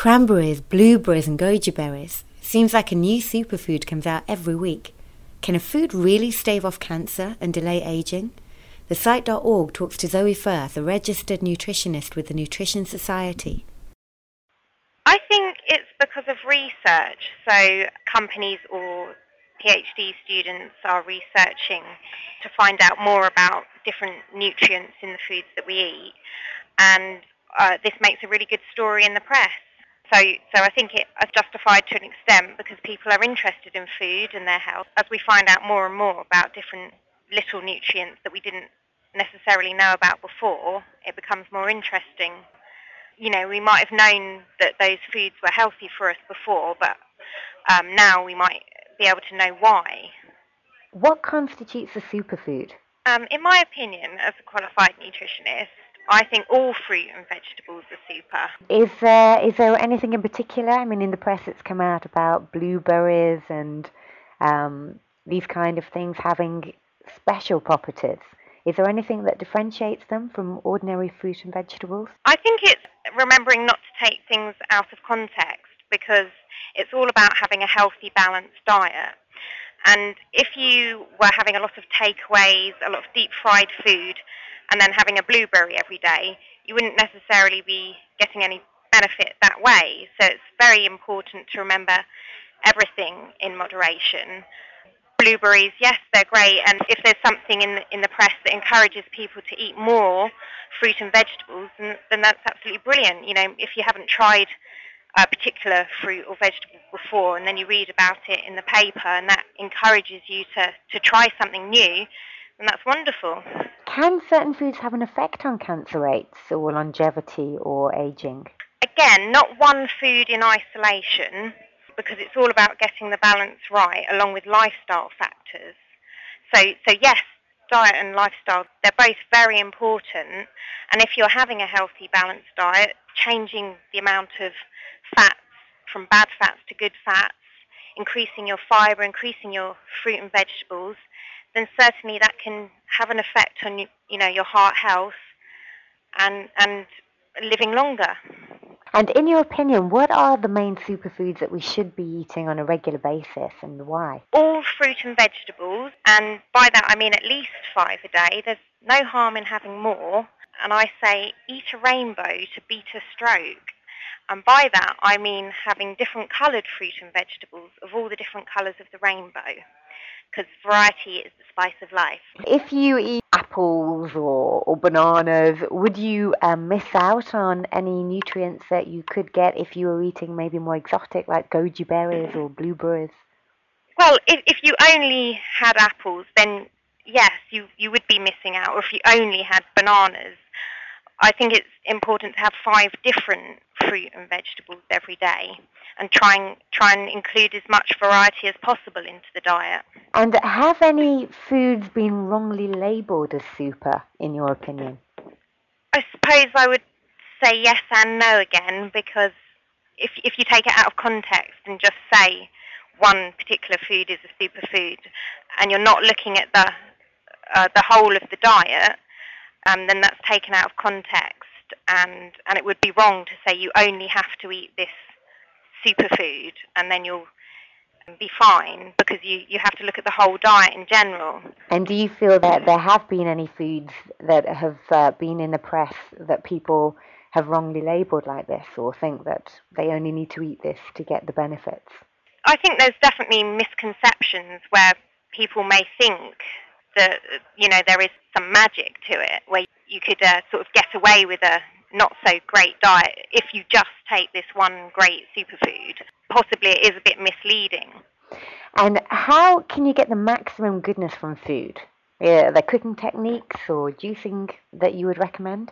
Cranberries, blueberries and goji berries. Seems like a new superfood comes out every week. Can a food really stave off cancer and delay aging? The Site.org talks to Zoe Firth, a registered nutritionist with the Nutrition Society. I think it's because of research. So companies or PhD students are researching to find out more about different nutrients in the foods that we eat. And this makes a really good story in the press. So I think it is justified to an extent because people are interested in food and their health. As we find out more and more about different little nutrients that we didn't necessarily know about before, it becomes more interesting. You know, we might have known that those foods were healthy for us before, but now we might be able to know why. What constitutes a superfood? In my opinion, as a qualified nutritionist, I think all fruit and vegetables are super. Is there anything in particular? I mean, in the press it's come out about blueberries and these kind of things having special properties. Is there anything that differentiates them from ordinary fruit and vegetables? I think it's remembering not to take things out of context because it's all about having a healthy, balanced diet. And if you were having a lot of takeaways, a lot of deep-fried food, and then having a blueberry every day, you wouldn't necessarily be getting any benefit that way. So it's very important to remember everything in moderation. Blueberries, yes, they're great, and if there's something in the press that encourages people to eat more fruit and vegetables, then that's absolutely brilliant. You know, if you haven't tried a particular fruit or vegetable before, and then you read about it in the paper, and that encourages you to try something new, then that's wonderful. Can certain foods have an effect on cancer rates or longevity or aging? Again, not one food in isolation, because it's all about getting the balance right, along with lifestyle factors. So yes, diet and lifestyle, they're both very important, and if you're having a healthy, balanced diet, changing the amount of fats from bad fats to good fats, increasing your fibre, increasing your fruit and vegetables, then certainly that can have an effect on your heart health and living longer. And in your opinion, what are the main superfoods that we should be eating on a regular basis and why? All fruit and vegetables, and by that I mean at least 5 a day. There's no harm in having more, and I say eat a rainbow to beat a stroke. And by that I mean having different coloured fruit and vegetables of all the different colours of the rainbow, because variety is the spice of life. If you eat apples or bananas, would you miss out on any nutrients that you could get if you were eating maybe more exotic like goji berries or blueberries? Well, if you only had apples, then yes, you would be missing out. Or if you only had bananas, I think it's important to have 5 different fruit and vegetables every day, and try and include as much variety as possible into the diet. And have any foods been wrongly labelled as super, in your opinion? I suppose I would say yes and no again, because if you take it out of context and just say one particular food is a superfood, and you're not looking at the whole of the diet, then that's taken out of context, and it would be wrong to say you only have to eat this superfood and then you'll be fine, because you have to look at the whole diet in general. And do you feel that there have been any foods that have been in the press that people have wrongly labelled like this, or think that they only need to eat this to get the benefits? I think there's definitely misconceptions where people may think that, there is some magic to it, where you could sort of get away with a not so great diet if you just take this one great superfood. Possibly it is a bit misleading. And how can you get the maximum goodness from food? Are there cooking techniques or juicing that you would recommend?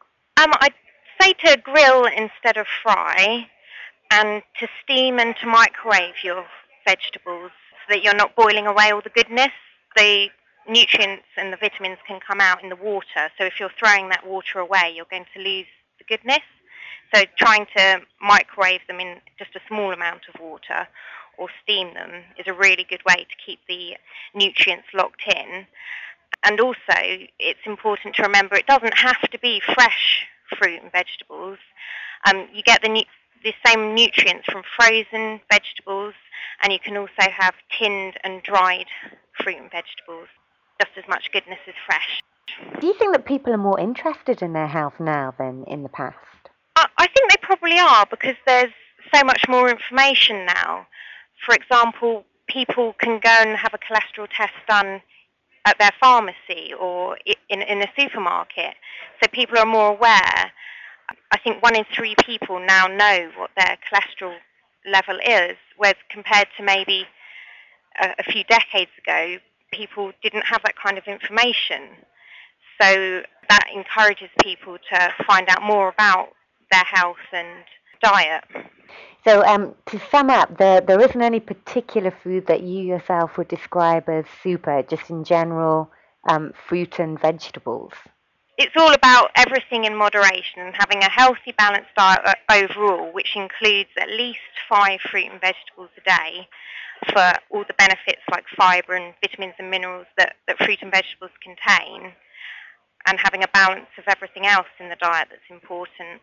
I'd say to grill instead of fry, and to steam and to microwave your vegetables so that you're not boiling away all the goodness. The nutrients and the vitamins can come out in the water, so if you're throwing that water away, you're going to lose the goodness. So trying to microwave them in just a small amount of water or steam them is a really good way to keep the nutrients locked in. And also, it's important to remember it doesn't have to be fresh fruit and vegetables. You get the the same nutrients from frozen vegetables, and you can also have tinned and dried fruit and vegetables. Just as much goodness as fresh. Do you think that people are more interested in their health now than in the past? I think they probably are, because there's so much more information now. For example, people can go and have a cholesterol test done at their pharmacy or in a supermarket, so people are more aware. I think 1 in 3 people now know what their cholesterol level is, whereas compared to maybe a few decades ago, people didn't have that kind of information. So that encourages people to find out more about their health and diet. So to sum up, there isn't any particular food that you yourself would describe as super, just in general, fruit and vegetables? It's all about everything in moderation and having a healthy, balanced diet overall, which includes at least 5 fruit and vegetables a day for all the benefits like fibre and vitamins and minerals that fruit and vegetables contain, and having a balance of everything else in the diet that's important.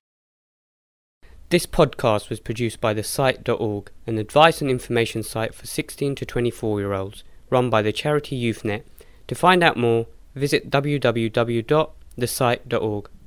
This podcast was produced by thesite.org, an advice and information site for 16 to 24-year-olds, run by the charity YouthNet. To find out more, visit www.thesite.org.